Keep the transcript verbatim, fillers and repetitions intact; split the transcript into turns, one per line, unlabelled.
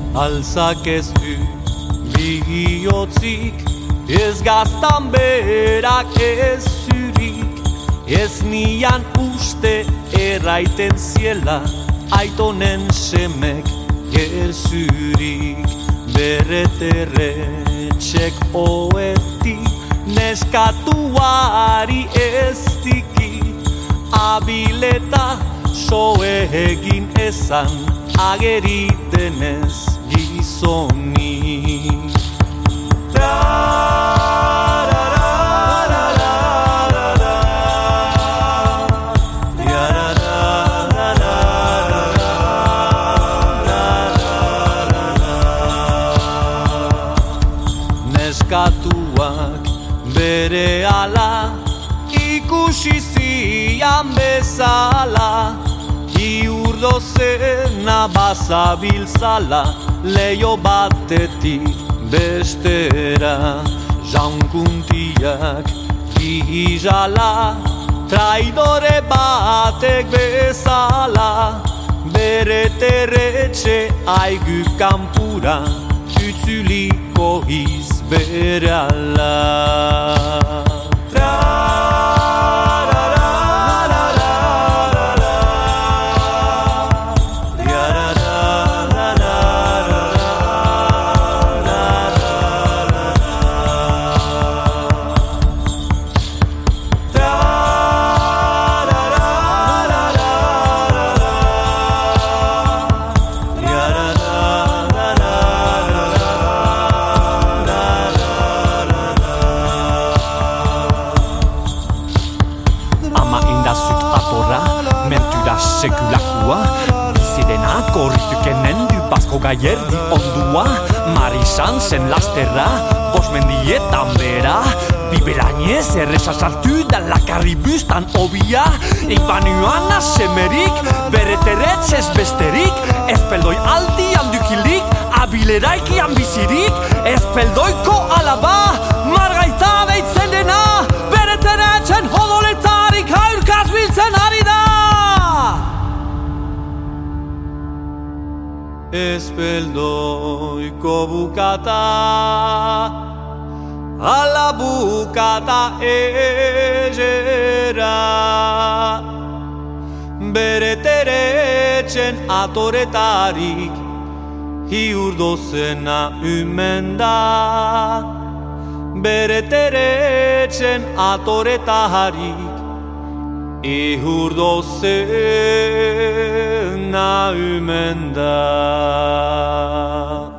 alzak ez du bihotzik, ez gaztan berak ez zurik, ez nian uste erraiten ziela, aitonen semek gerzurik. Berreterretxek oetik, neskatuari ez dikit, abileta soe egin ezan, ageritenez gizonik. Neskatuak bere ala ikusi zian bezala, iurdo zena bazabiltzala, leio batetik bestera, jaunkuntiak gizala, traidore batek bezala, bere terretxe aigu kanpura, utzuliko iz berala. Mentura sekulakua, bizidena korritukenen du basko gaierdi ondua, Marisan zen lasterra, bosmendietan bera, bibelainez erresa sartu da lakarribustan obia, ikbanuan asemerik, bereteretzez besterik, espeldoi aldi handukilik, abileraikian bizirik, espeldoiko alaba, margaita beitzen dena, bereteretzen hodoletarik haurkaz biltzen ari da. Espeldoiko bukata, ala bukata egera, bereteretzen atoretarik, hiurdozena umen da, bereteretzen atoretarik, ihurdozena umen da.